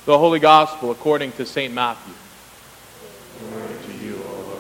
The Holy Gospel according to St. Matthew. Glory to you, O Lord.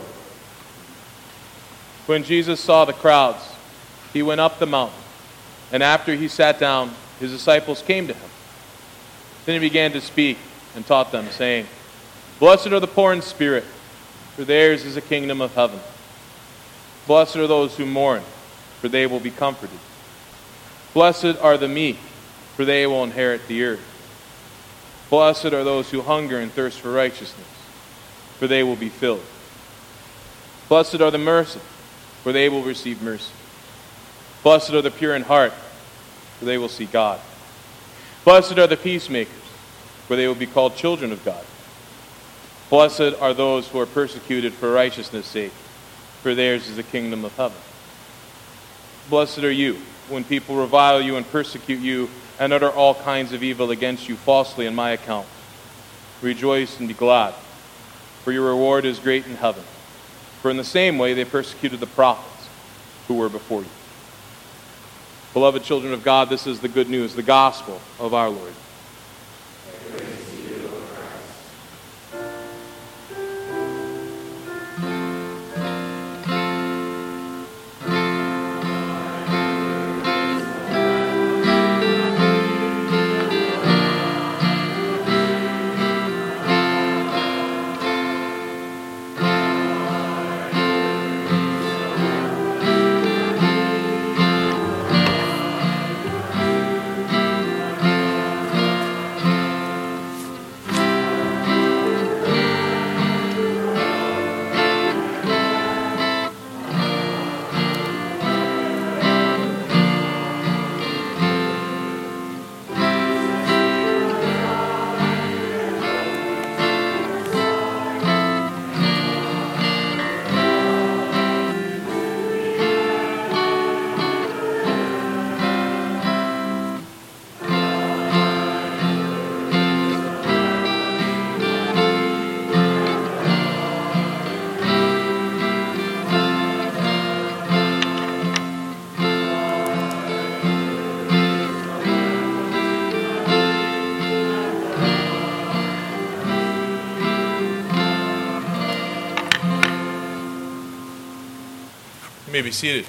When Jesus saw the crowds, he went up the mountain, and after he sat down, his disciples came to him. Then he began to speak and taught them, saying, Blessed are the poor in spirit, for theirs is the kingdom of heaven. Blessed are those who mourn, for they will be comforted. Blessed are the meek, for they will inherit the earth. Blessed are those who hunger and thirst for righteousness, for they will be filled. Blessed are the merciful, for they will receive mercy. Blessed are the pure in heart, for they will see God. Blessed are the peacemakers, for they will be called children of God. Blessed are those who are persecuted for righteousness' sake, for theirs is the kingdom of heaven. Blessed are you when people revile you and persecute you and utter all kinds of evil against you falsely on my account. Rejoice and be glad, for your reward is great in heaven. For in the same way they persecuted the prophets who were before you. Beloved children of God, this is the good news, the gospel of our Lord. You may be seated.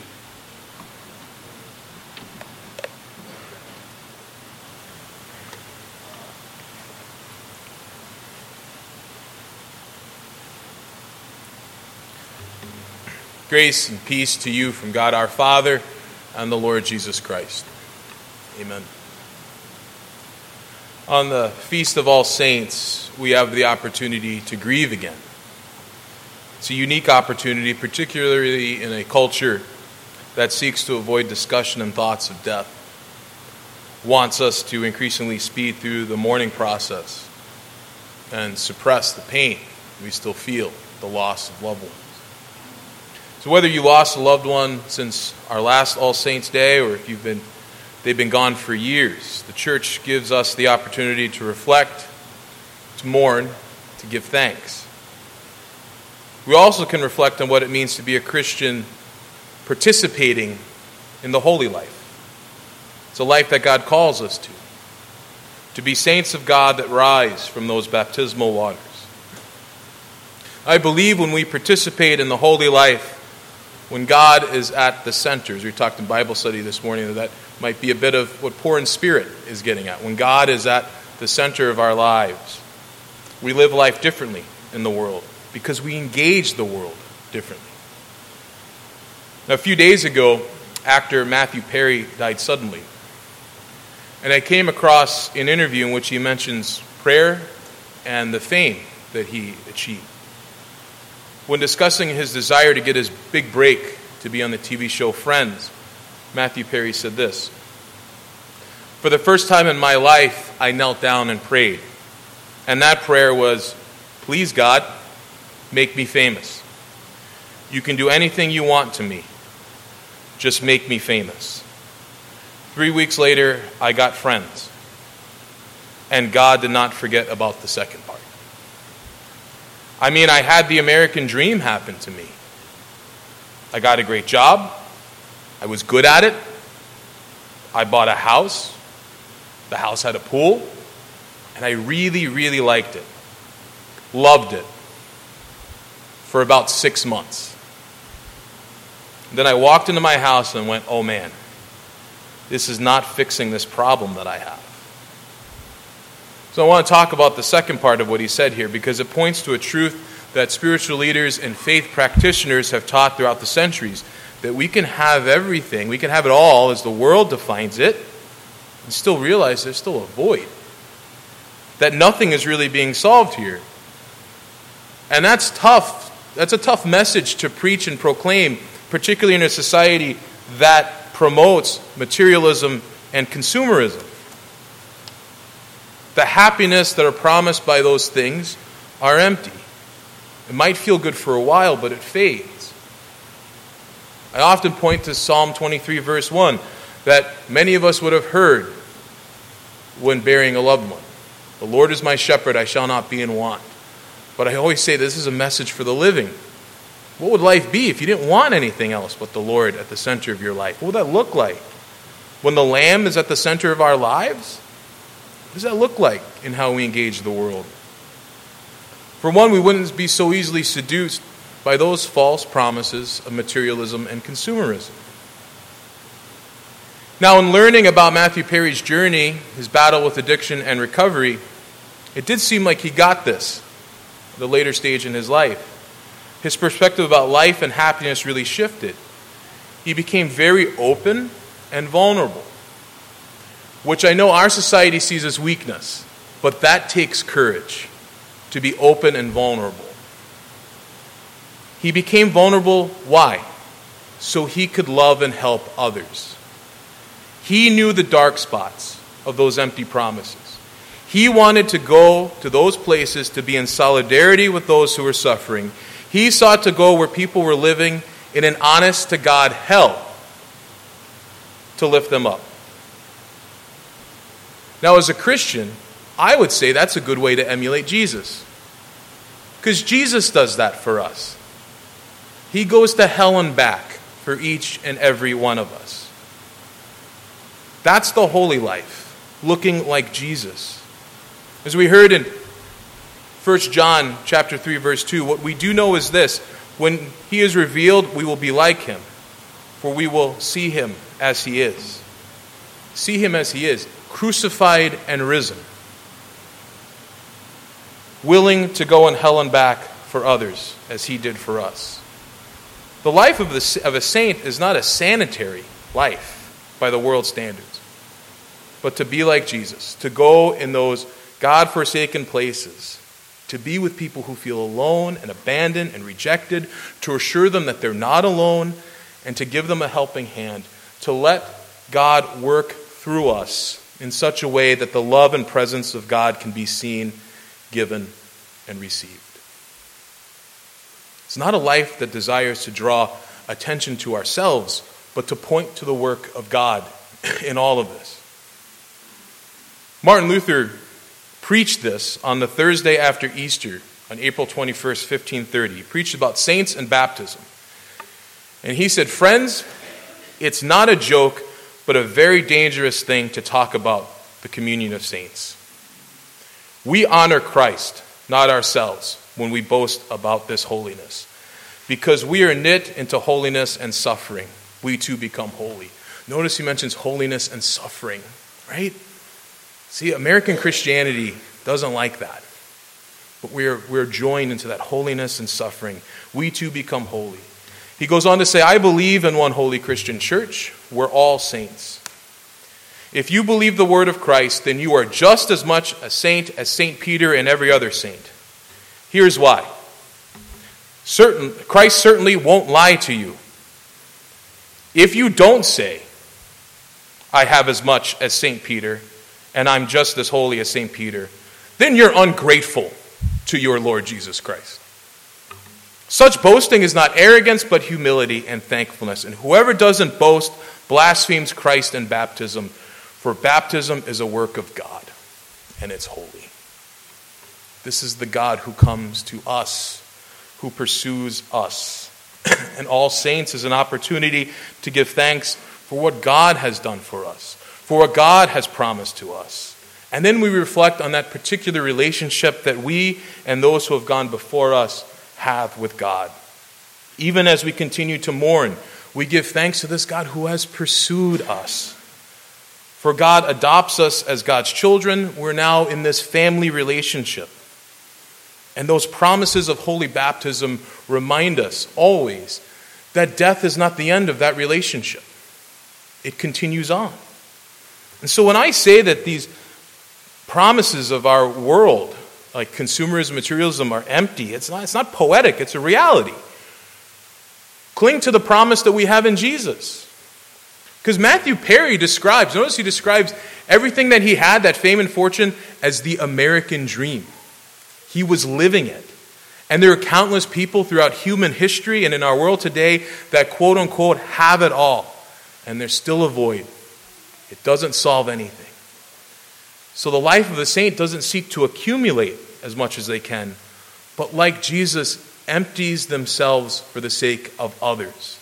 Grace and peace to you from God our Father and the Lord Jesus Christ. Amen. On the Feast of All Saints, we have the opportunity to grieve again. It's a unique opportunity, particularly in a culture that seeks to avoid discussion and thoughts of death, wants us to increasingly speed through the mourning process and suppress the pain we still feel, the loss of loved ones. So whether you lost a loved one since our last All Saints Day, or if they've been gone for years, the church gives us the opportunity to reflect, to mourn, to give thanks. We also can reflect on what it means to be a Christian participating in the holy life. It's a life that God calls us to be saints of God that rise from those baptismal waters. I believe when we participate in the holy life, when God is at the center, as we talked in Bible study this morning, that might be a bit of what poor in spirit is getting at. When God is at the center of our lives, we live life differently in the world because we engage the world differently. Now, a few days ago, actor Matthew Perry died suddenly. And I came across an interview in which he mentions prayer and the fame that he achieved. When discussing his desire to get his big break to be on the TV show Friends, Matthew Perry said this: "For the first time in my life, I knelt down and prayed. And that prayer was, 'Please God, make me famous. You can do anything you want to me. Just make me famous.' 3 weeks later, I got Friends. And God did not forget about the second part. I mean, I had the American dream happen to me. I got a great job. I was good at it. I bought a house. The house had a pool. And I really, really liked it. Loved it. For about 6 months. Then I walked into my house and went, oh man, this is not fixing this problem that I have. So I want to talk about the second part of what he said here, because it points to a truth that spiritual leaders and faith practitioners have taught throughout the centuries, that we can have everything, we can have it all as the world defines it, and still realize there's still a void. That nothing is really being solved here. And that's tough. That's a tough message to preach and proclaim, particularly in a society that promotes materialism and consumerism. The happiness that are promised by those things are empty. It might feel good for a while, but it fades. I often point to Psalm 23, verse 1, that many of us would have heard when burying a loved one. The Lord is my shepherd, I shall not be in want. But I always say this is a message for the living. What would life be if you didn't want anything else but the Lord at the center of your life? What would that look like? When the Lamb is at the center of our lives? What does that look like in how we engage the world? For one, we wouldn't be so easily seduced by those false promises of materialism and consumerism. Now, in learning about Matthew Perry's journey, his battle with addiction and recovery, it did seem like he got this at the later stage in his life. His perspective about life and happiness really shifted. He became very open and vulnerable, which I know our society sees as weakness, but that takes courage to be open and vulnerable. He became vulnerable, why? So he could love and help others. He knew the dark spots of those empty promises. He wanted to go to those places to be in solidarity with those who were suffering. He sought to go where people were living in an honest-to-God hell to lift them up. Now, as a Christian, I would say that's a good way to emulate Jesus. Because Jesus does that for us. He goes to hell and back for each and every one of us. That's the holy life, looking like Jesus. As we heard in 1 John chapter 3, verse 2, what we do know is this: when he is revealed, we will be like him, for we will see him as he is. See him as he is, crucified and risen, willing to go in hell and back for others as he did for us. The life of a saint is not a sanitary life by the world's standards, but to be like Jesus, to go in those God-forsaken places, to be with people who feel alone and abandoned and rejected, to assure them that they're not alone, and to give them a helping hand, to let God work through us in such a way that the love and presence of God can be seen, given, and received. It's not a life that desires to draw attention to ourselves, but to point to the work of God in all of this. Martin Luther preached this on the Thursday after Easter, on April 21st, 1530. He preached about saints and baptism. And he said, "Friends, it's not a joke, but a very dangerous thing to talk about the communion of saints. We honor Christ, not ourselves, when we boast about this holiness. Because we are knit into holiness and suffering, we too become holy." Notice he mentions holiness and suffering, right? See, American Christianity doesn't like that. But we're joined into that holiness and suffering. We too become holy. He goes on to say, "I believe in one holy Christian church. We're all saints. If you believe the word of Christ, then you are just as much a saint as St. Peter and every other saint. Here's why. Christ certainly won't lie to you. If you don't say, 'I have as much as St. Peter, and I'm just as holy as St. Peter,' then you're ungrateful to your Lord Jesus Christ. Such boasting is not arrogance, but humility and thankfulness. And whoever doesn't boast blasphemes Christ in baptism, for baptism is a work of God, and it's holy." This is the God who comes to us, who pursues us. And all saints is an opportunity to give thanks for what God has done for us, for what God has promised to us, And then we reflect on that particular relationship that we and those who have gone before us have with God. Even as we continue to mourn, we give thanks to this God who has pursued us. For God adopts us as God's children. We're now in this family relationship. And those promises of holy baptism remind us always that death is not the end of that relationship. It continues on. And so when I say that these promises of our world, like consumerism, materialism, are empty, it's not poetic, it's a reality. Cling to the promise that we have in Jesus. Because Matthew Perry describes everything that he had, that fame and fortune, as the American dream. He was living it. And there are countless people throughout human history and in our world today that quote unquote have it all. And there's still a void. It doesn't solve anything. So the life of the saint doesn't seek to accumulate as much as they can, but like Jesus, empties themselves for the sake of others.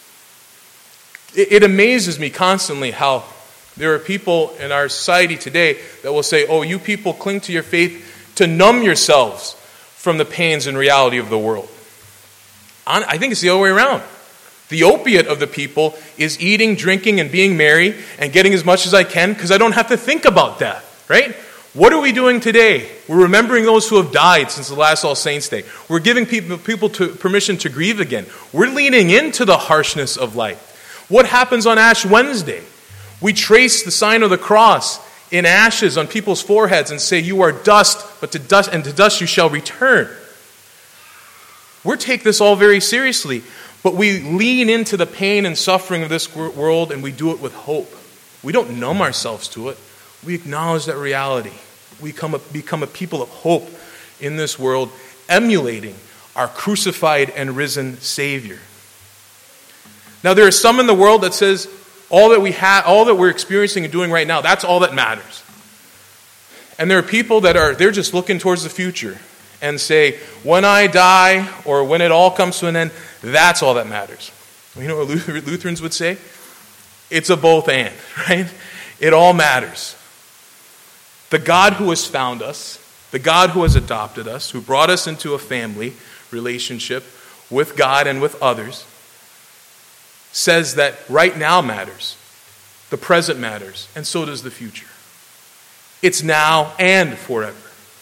It amazes me constantly how there are people in our society today that will say, oh, you people cling to your faith to numb yourselves from the pains and reality of the world. I think it's the other way around. The opiate of the people is eating, drinking, and being merry and getting as much as I can because I don't have to think about death. Right? What are we doing today? We're remembering those who have died since the last All Saints' Day. We're giving people permission to grieve again. We're leaning into the harshness of life. What happens on Ash Wednesday? We trace the sign of the cross in ashes on people's foreheads and say, you are dust, but to dust you shall return. We take this all very seriously, but we lean into the pain and suffering of this world and we do it with hope. We don't numb ourselves to it. We acknowledge that reality. We become a people of hope in this world, emulating our crucified and risen Savior. Now, there are some in the world that says all that we're experiencing and doing right now, that's all that matters. And there are people they're just looking towards the future and say, when I die or when it all comes to an end, that's all that matters. You know what Lutherans would say? It's a both and, right? It all matters. The God who has found us, the God who has adopted us, who brought us into a family relationship with God and with others, says that right now matters, the present matters, and so does the future. It's now and forever.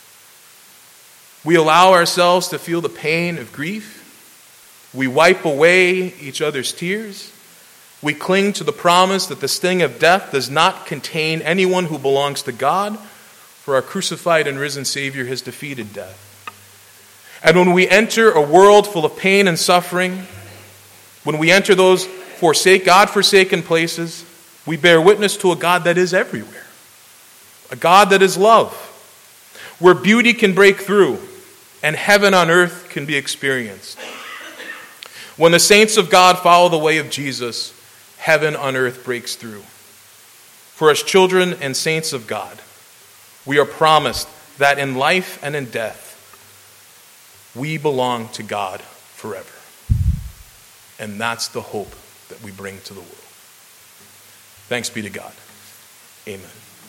We allow ourselves to feel the pain of grief. We wipe away each other's tears. We cling to the promise that the sting of death does not contain anyone who belongs to God, for our crucified and risen Savior has defeated death. And when we enter a world full of pain and suffering, when we enter those God-forsaken places, we bear witness to a God that is everywhere, a God that is love, where beauty can break through and heaven on earth can be experienced. When the saints of God follow the way of Jesus, heaven on earth breaks through. For as children and saints of God, we are promised that in life and in death, we belong to God forever. And that's the hope that we bring to the world. Thanks be to God. Amen.